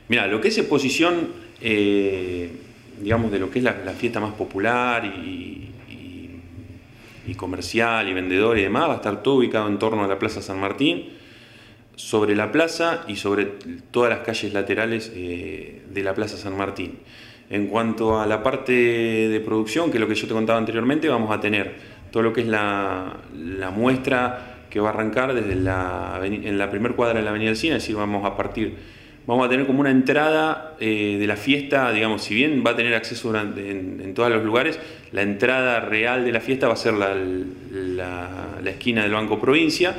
Mira, lo que es exposición, digamos, de lo que es la fiesta más popular y comercial y vendedor y demás, va a estar todo ubicado en torno a la Plaza San Martín, sobre la plaza y sobre todas las calles laterales de la Plaza San Martín. En cuanto a la parte de producción, que es lo que yo te contaba anteriormente, vamos a tener todo lo que es la muestra que va a arrancar desde en la primera cuadra de la Avenida del Cine, es decir, vamos a tener como una entrada de la fiesta, digamos, si bien va a tener acceso en todos los lugares, la entrada real de la fiesta va a ser la esquina del Banco Provincia,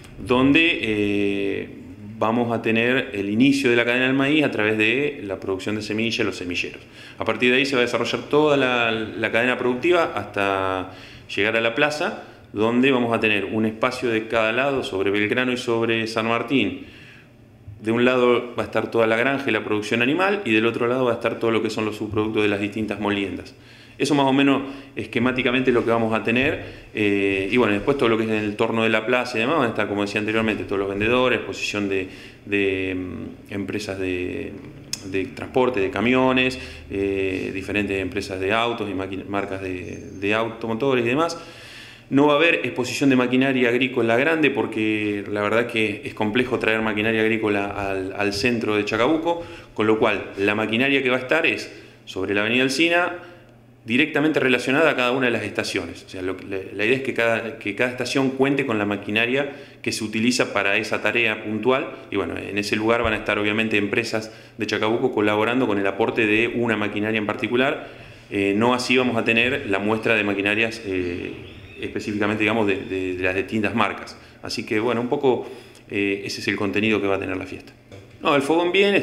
donde vamos a tener el inicio de la cadena del maíz a través de la producción de semillas, los semilleros. A partir de ahí se va a desarrollar toda la cadena productiva hasta llegar a la plaza, donde vamos a tener un espacio de cada lado sobre Belgrano y sobre San Martín. De un lado va a estar toda la granja y la producción animal, y del otro lado va a estar todo lo que son los subproductos de las distintas moliendas. Eso más o menos esquemáticamente es lo que vamos a tener, y bueno, después todo lo que es en el entorno de la plaza y demás, van a estar, como decía anteriormente, todos los vendedores, exposición de empresas de transporte, de camiones, diferentes empresas de autos y marcas de automotores y demás. No va a haber exposición de maquinaria agrícola grande porque la verdad que es complejo traer maquinaria agrícola al centro de Chacabuco, con lo cual la maquinaria que va a estar es sobre la Avenida Alsina, directamente relacionada a cada una de las estaciones. O sea, la idea es que cada estación cuente con la maquinaria que se utiliza para esa tarea puntual, y bueno, en ese lugar van a estar obviamente empresas de Chacabuco colaborando con el aporte de una maquinaria en particular. No así vamos a tener la muestra de maquinarias específicamente, digamos, de las distintas marcas. Así que bueno, un poco ese es el contenido que va a tener la fiesta. No, el fogón bien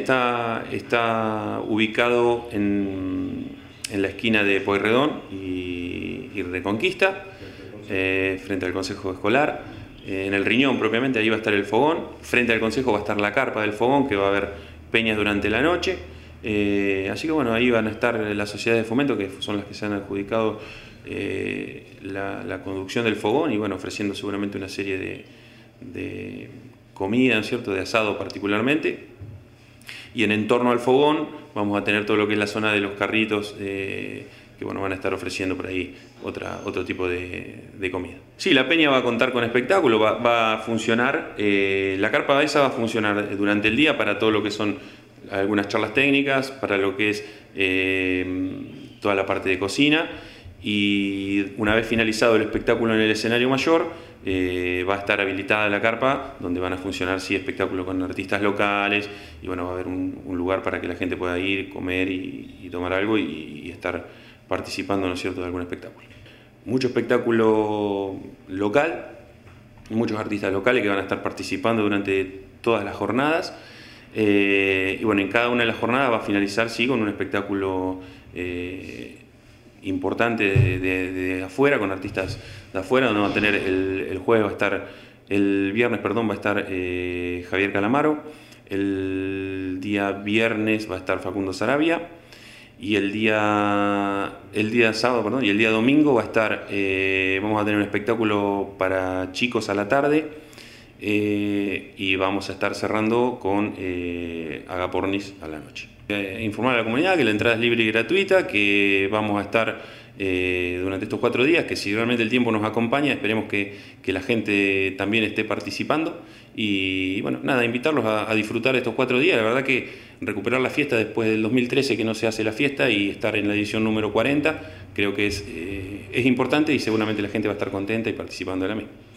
está ubicado en la esquina de Pueyrredón y Reconquista, frente al Consejo Escolar. En el Riñón propiamente, ahí va a estar el fogón. Frente al Consejo va a estar la carpa del fogón, que va a haber peñas durante la noche. Así que bueno, ahí van a estar las sociedades de fomento, que son las que se han adjudicado la conducción del fogón, y bueno, ofreciendo seguramente una serie de comida, ¿no es cierto?, de asado particularmente. Y en torno al fogón vamos a tener todo lo que es la zona de los carritos, que bueno, van a estar ofreciendo por ahí otro tipo de comida. Sí, la peña va a contar con espectáculo, va a funcionar, la carpa esa va a funcionar durante el día para todo lo que son algunas charlas técnicas, para lo que es toda la parte de cocina, y una vez finalizado el espectáculo en el escenario mayor, va a estar habilitada la carpa, donde van a funcionar sí espectáculos con artistas locales, y bueno, va a haber un lugar para que la gente pueda ir, comer y tomar algo y estar participando, ¿no es cierto?, de algún espectáculo. Mucho espectáculo local, muchos artistas locales que van a estar participando durante todas las jornadas, y bueno, en cada una de las jornadas va a finalizar sí con un espectáculo importante de afuera, con artistas de afuera, donde va a tener el viernes va a estar Javier Calamaro, el día viernes va a estar Facundo Sarabia, y el día domingo va a estar, vamos a tener un espectáculo para chicos a la tarde, y vamos a estar cerrando con Agapornis a la noche. Informar a la comunidad que la entrada es libre y gratuita, que vamos a estar durante estos 4 días, que si realmente el tiempo nos acompaña, esperemos que la gente también esté participando, y bueno, nada, invitarlos a disfrutar estos 4 días. La verdad que recuperar la fiesta después del 2013 que no se hace la fiesta, y estar en la edición número 40, creo que es importante, y seguramente la gente va a estar contenta y participando de la misma.